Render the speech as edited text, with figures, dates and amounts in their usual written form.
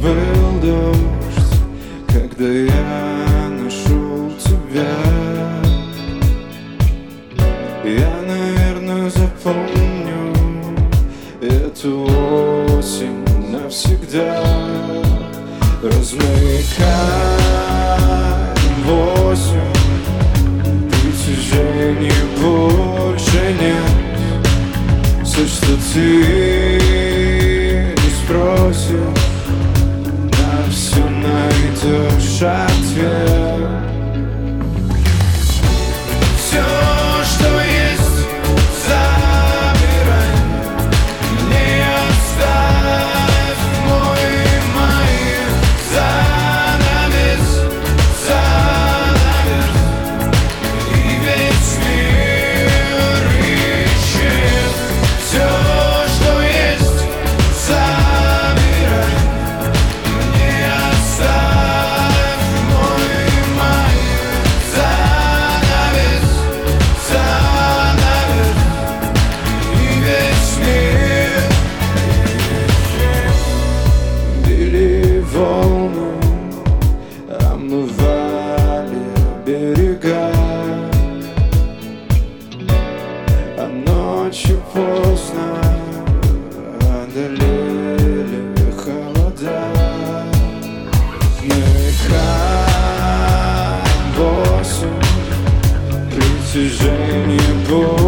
был дождь, когда я нашел тебя. Я, наверное, запомню эту осень навсегда. Размыкаем 8, притяжений больше нет. Все, что ты не спросишь, на все найдешь ответ. Все, что есть, забирай, не оставь мой май. Занавес, занавес, и весь мир исчез. Все, что есть, забирай, не оставь мой май. Занавес, занавес, и весь мир исчез. Били волны, омывали берега, а ночью поздно одолели холода. Смыкаем 8, притяжение больше